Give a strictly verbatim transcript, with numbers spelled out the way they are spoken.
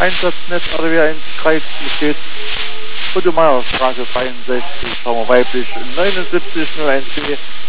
Einsatznet A D W eins Kreis besteht. Fotomeierstraße dreiundsechzig, Schaumer weiblich neunundsiebzig null eins B.